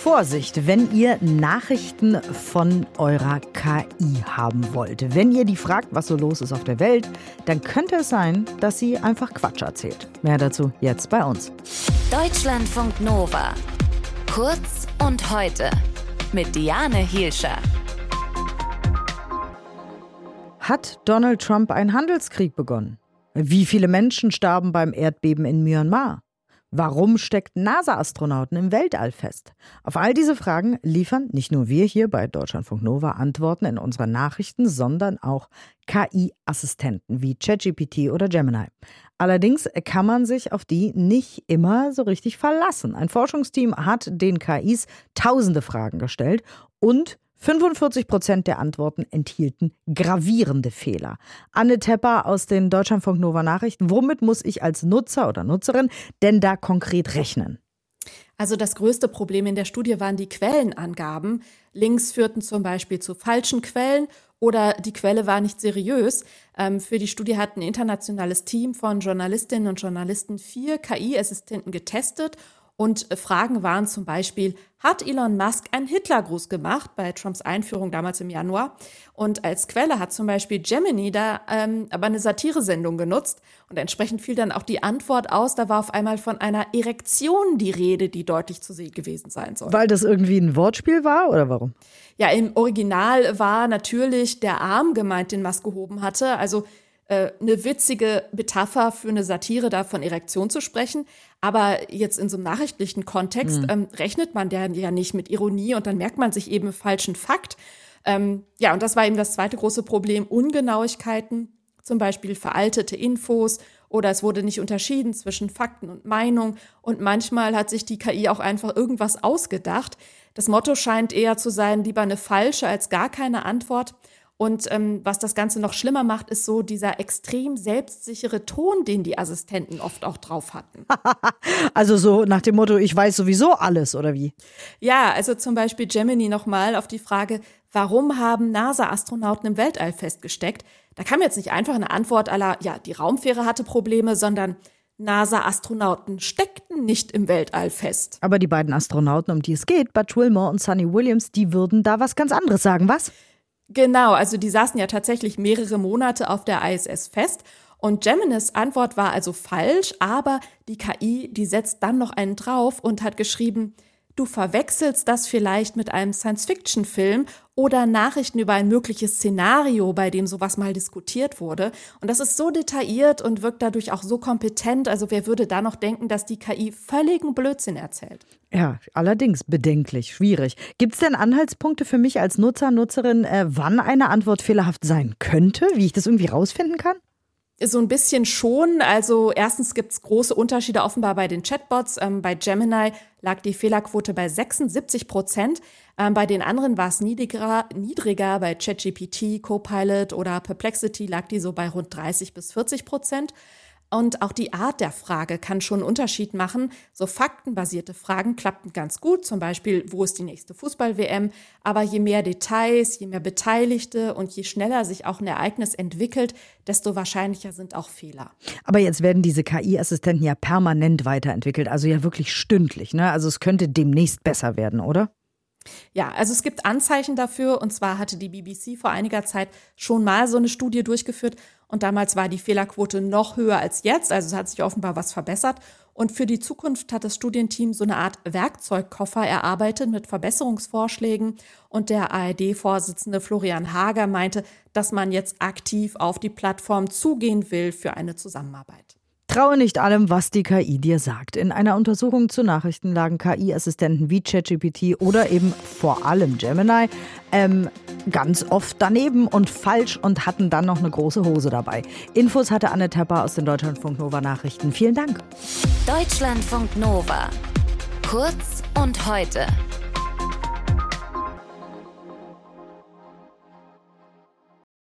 Vorsicht, wenn ihr Nachrichten von eurer KI haben wollt. Wenn ihr die fragt, was so los ist auf der Welt, dann könnte es sein, dass sie einfach Quatsch erzählt. Mehr dazu jetzt bei uns. Deutschlandfunk Nova. Kurz und heute mit Diane Hielscher. Hat Donald Trump einen Handelskrieg begonnen? Wie viele Menschen starben beim Erdbeben in Myanmar? Warum steckt NASA-Astronauten im Weltall fest? Auf all diese Fragen liefern nicht nur wir hier bei Deutschlandfunk Nova Antworten in unseren Nachrichten, sondern auch KI-Assistenten wie ChatGPT oder Gemini. Allerdings kann man sich auf die nicht immer so richtig verlassen. Ein Forschungsteam hat den KIs tausende Fragen gestellt und 45% der Antworten enthielten gravierende Fehler. Anne Tepper aus den Deutschlandfunk Nova Nachrichten. Womit muss ich als Nutzer oder Nutzerin denn da konkret rechnen? Also das größte Problem in der Studie waren die Quellenangaben. Links führten zum Beispiel zu falschen Quellen oder die Quelle war nicht seriös. Für die Studie hat ein internationales Team von Journalistinnen und Journalisten 4 KI-Assistenten getestet. Und Fragen waren zum Beispiel, hat Elon Musk einen Hitlergruß gemacht bei Trumps Einführung damals im Januar? Und als Quelle hat zum Beispiel Gemini da aber eine Satiresendung genutzt. Und entsprechend fiel dann auch die Antwort aus, da war auf einmal von einer Erektion die Rede, die deutlich zu sehen gewesen sein soll. Weil das irgendwie ein Wortspiel war oder warum? Ja, im Original war natürlich der Arm gemeint, den Musk gehoben hatte. Also eine witzige Metapher für eine Satire, da von Erektion zu sprechen. Aber jetzt in so einem nachrichtlichen Kontext rechnet man ja nicht mit Ironie und dann merkt man sich eben einen falschen Fakt. Und das war eben das zweite große Problem, Ungenauigkeiten, zum Beispiel veraltete Infos oder es wurde nicht unterschieden zwischen Fakten und Meinung. Und manchmal hat sich die KI auch einfach irgendwas ausgedacht. Das Motto scheint eher zu sein, lieber eine falsche als gar keine Antwort. Und was das Ganze noch schlimmer macht, ist so dieser extrem selbstsichere Ton, den die Assistenten oft auch drauf hatten. Also so nach dem Motto, ich weiß sowieso alles, oder wie? Ja, also zum Beispiel Gemini nochmal auf die Frage, warum haben NASA-Astronauten im Weltall festgesteckt? Da kam jetzt nicht einfach eine Antwort à la, ja, die Raumfähre hatte Probleme, sondern NASA-Astronauten steckten nicht im Weltall fest. Aber die beiden Astronauten, um die es geht, Bud Wilmore und Sunny Williams, die würden da was ganz anderes sagen, was? Genau, also die saßen ja tatsächlich mehrere Monate auf der ISS fest und Geminis Antwort war also falsch, aber die KI, die setzt dann noch einen drauf und hat geschrieben, du verwechselst das vielleicht mit einem Science-Fiction-Film oder Nachrichten über ein mögliches Szenario, bei dem sowas mal diskutiert wurde. Und das ist so detailliert und wirkt dadurch auch so kompetent. Also wer würde da noch denken, dass die KI völligen Blödsinn erzählt? Ja, allerdings bedenklich, schwierig. Gibt es denn Anhaltspunkte für mich als Nutzer, Nutzerin, wann eine Antwort fehlerhaft sein könnte? Wie ich das irgendwie rausfinden kann? So ein bisschen schon. Also erstens gibt es große Unterschiede offenbar bei den Chatbots. Bei Gemini lag die Fehlerquote bei 76%. Bei den anderen war es niedriger. Bei ChatGPT, Copilot oder Perplexity lag die so bei rund 30-40%. Und auch die Art der Frage kann schon einen Unterschied machen. So faktenbasierte Fragen klappten ganz gut, zum Beispiel, wo ist die nächste Fußball-WM? Aber je mehr Details, je mehr Beteiligte und je schneller sich auch ein Ereignis entwickelt, desto wahrscheinlicher sind auch Fehler. Aber jetzt werden diese KI-Assistenten ja permanent weiterentwickelt, also ja wirklich stündlich, ne? Also es könnte demnächst besser werden, oder? Ja, also es gibt Anzeichen dafür und zwar hatte die BBC vor einiger Zeit schon mal so eine Studie durchgeführt und damals war die Fehlerquote noch höher als jetzt, also es hat sich offenbar was verbessert und für die Zukunft hat das Studienteam so eine Art Werkzeugkoffer erarbeitet mit Verbesserungsvorschlägen und der ARD-Vorsitzende Florian Hager meinte, dass man jetzt aktiv auf die Plattform zugehen will für eine Zusammenarbeit. Traue nicht allem, was die KI dir sagt. In einer Untersuchung zu Nachrichten lagen KI-Assistenten wie ChatGPT oder eben vor allem Gemini ganz oft daneben und falsch und hatten dann noch eine große Hose dabei. Infos hatte Anne Tepper aus den Deutschlandfunk Nova Nachrichten. Vielen Dank. Deutschlandfunk Nova. Kurz und heute.